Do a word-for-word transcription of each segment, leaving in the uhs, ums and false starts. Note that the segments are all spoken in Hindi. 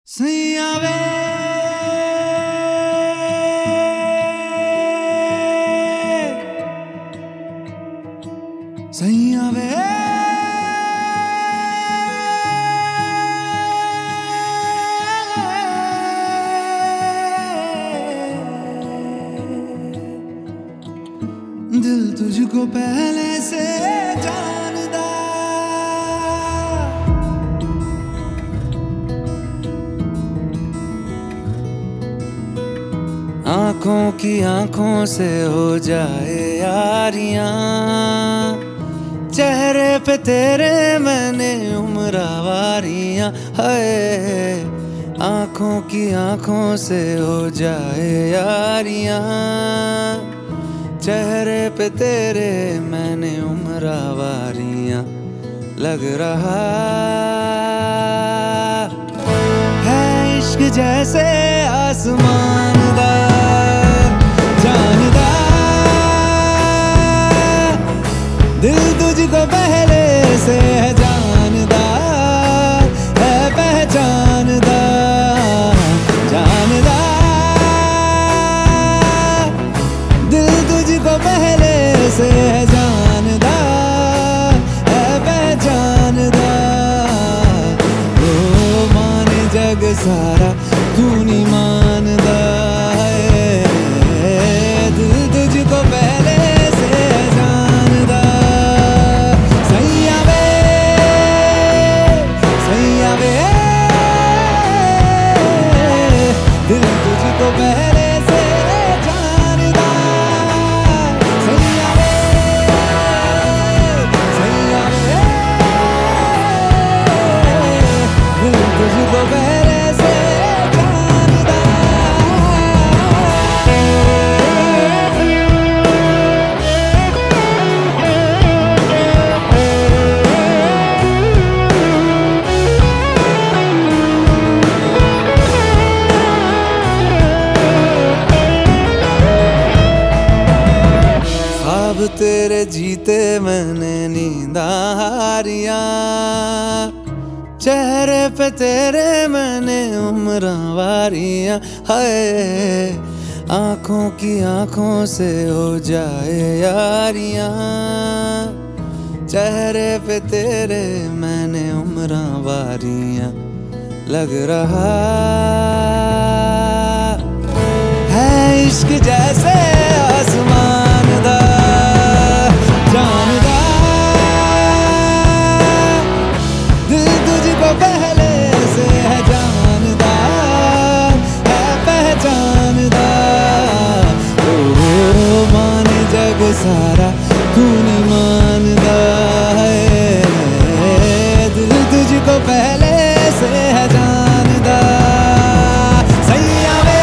सैया वे सैया वे दिल तुझको पहले से जानदा, आंखों की आंखों से हो जाए यारियां, चेहरे पे तेरे मैंने उम्रवारियां है। आंखों की आंखों से हो जाए यारियां, चेहरे पे तेरे मैंने उम्रवारियां। लग रहा है इश्क जैसे आसमान दा जानदा, दिल तुझको पहले से है जानदा, है पहचानदा जानदा, दिल तुझको पहले से है जानदा, है पहचानदा। ओ माने जग सारा तू नहीं मानदा है, दिल तुझको पहले से है जानदा। सैया वे सैया वे दिल तुझको पहले से जानदा। सैया वे सैया वे दिल तुझको पहले से जानदा। ख्वाब तेरे जीते मैंने नींदा हारियां, चेहरे पे तेरे मैंने उम्रवारियां है। आंखों की आंखों से हो जाए यारियां, चेहरे पे तेरे मैंने उम्रवारियां। लग रहा है इश्क जैसे आसमान दा जानदा, दिल तुझको पहले से है जानदा, है पहचानदा। ओ माने जग सारा तू नहीं मानदा है, दिल तुझको पहले से है जानदा। सैया वे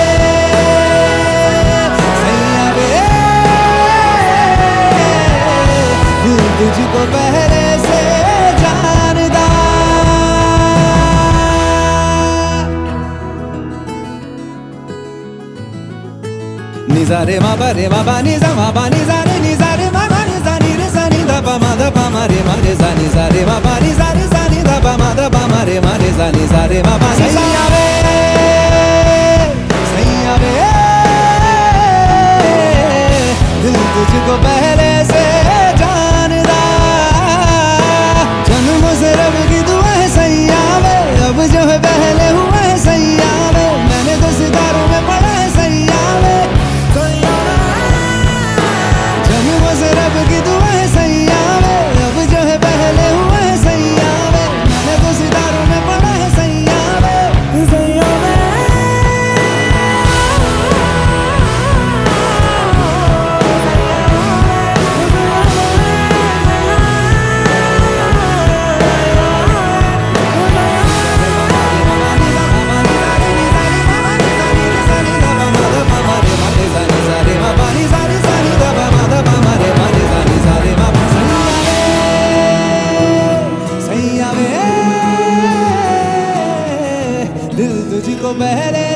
सैया वे दिल तुझको पहले से जानदा। निजारे मा पा रे मा पा नि सा मा पा नि सा रे नि सा रे मा पा नि सा नि रे सा नि धा पा मा धा पा मा रे मा रे सा नि सा रे मा पा नि सा रे सा नि धा पा मा धा पा मा रे मा रे सा नि सा रे मा पा नि सा। सैया वे सैया वे दिल तुझको पहले से जानदा, जन्मों से रब की दुआ है सैया वे, अब जो है पहले हुआ है सैया वे, मैंने तो सितारों में पढ़ा है सैया वे। जन्मों से रब की दुआ है सैया वे, अब जो है पहले हुआ है सैया वे, मैंने तो सितारों में पढ़ा है सैया वे। सैया वे दिल तुझको पहले